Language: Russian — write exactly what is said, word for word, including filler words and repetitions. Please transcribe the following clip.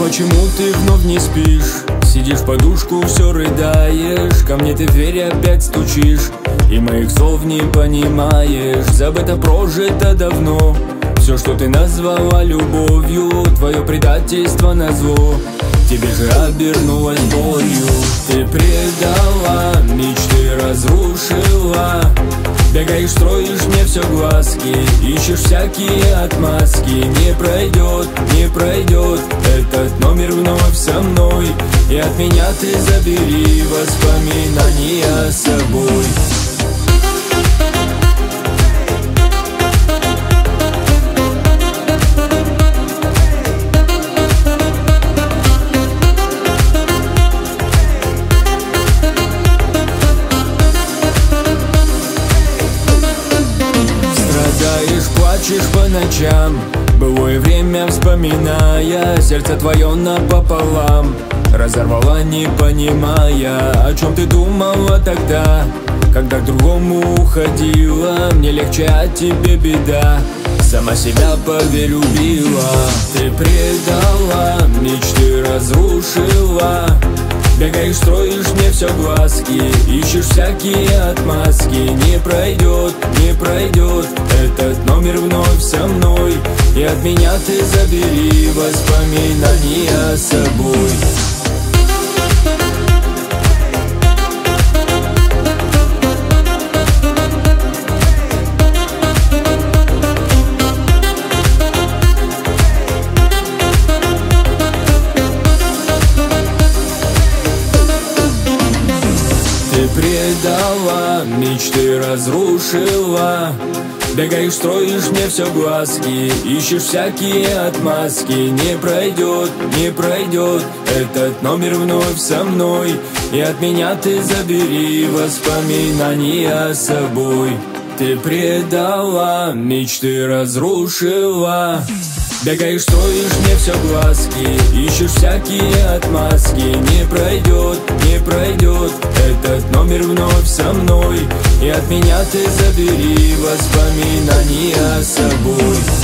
Почему ты вновь не спишь? Сидишь в подушку, все рыдаешь. Ко мне ты в дверь опять стучишь и моих слов не понимаешь. Забыто, прожито давно все, что ты назвала любовью, твое предательство назло тебе же обернулось болью. Ты предала, мечты разрушила. Бегаешь, строишь мне все глазки, ищешь всякие отмазки. Не пройдет, не пройдет этот номер вновь со мной, и от меня ты забери воспоминания с собой. Плачешь по ночам, былое время вспоминая. Сердце твое напополам разорвала, не понимая, о чем ты думала тогда, когда к другому уходила. Мне легче, а тебе беда, сама себя повелюбила. Ты предала, мечты разрушила. Бегаешь, строишь мне все глазки, ищешь всякие отмазки. Не пройдет, не пройдет этот номер вновь со мной, и от меня ты забери воспоминания с собой. Ты предала, мечты разрушила. Бегаешь, строишь мне все глазки, ищешь всякие отмазки. Не пройдет, не пройдет этот номер вновь со мной, и от меня ты забери воспоминания с собой. Ты предала, мечты разрушила. Бегаешь, строишь мне все глазки, ищешь всякие отмазки. Не пройдет, не пройдет этот номер вновь со мной, и от меня ты забери воспоминания с собой.